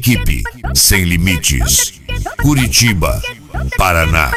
Equipe Sem Limites, Curitiba, Paraná.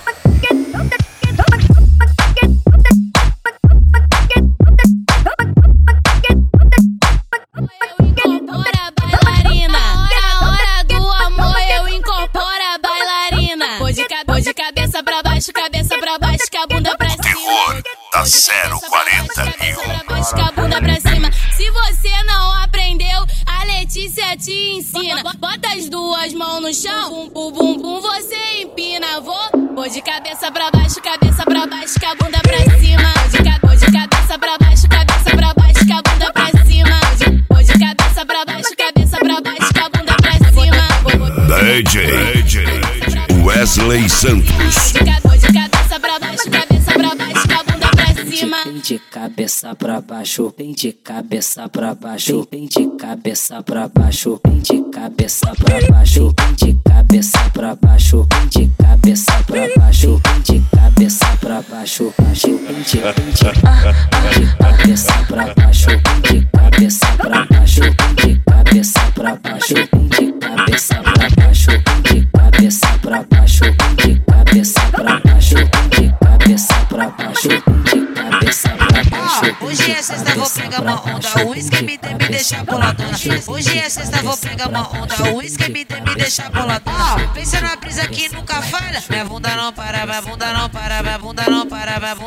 De cabeça pra baixo, que a bunda pra cima. Terror da 041. Que a bunda pra cima. Se você não aprendeu, a Letícia te ensina. Bota as duas mãos no chão, o bumbum você empina. Vou de cabeça pra baixo, que a bunda pra cima. Vou de cabeça pra baixo, que a bunda pra cima. Vou de cabeça pra baixo, que a bunda pra cima. DJ Wesley Santos. Vou de cabeça pra baixo, que a bunda pra cima. Vem de cabeça pra baixo, vem de cabeça pra baixo, vem de cabeça pra baixo, vem de cabeça pra baixo, vem de cabeça pra baixo, vem de cabeça pra baixo, vem de cabeça pra baixo, vem de cabeça pra baixo, vem de cabeça pra baixo, vem de cabeça pra baixo, vem de cabeça pra baixo, vem de cabeça pra baixo, vem de cabeça pra baixo, vem de cabeça pra baixo, vem de cabeça pra baixo. Hoje é sexta, vou pegar uma onda, o uísque me deixa boladona. Hoje é sexta, vou pegar uma onda, o uísque me deixa boladona. Pensa na brisa que nunca falha. Minha bunda não para, minha bunda não para, minha bunda não para, minha bunda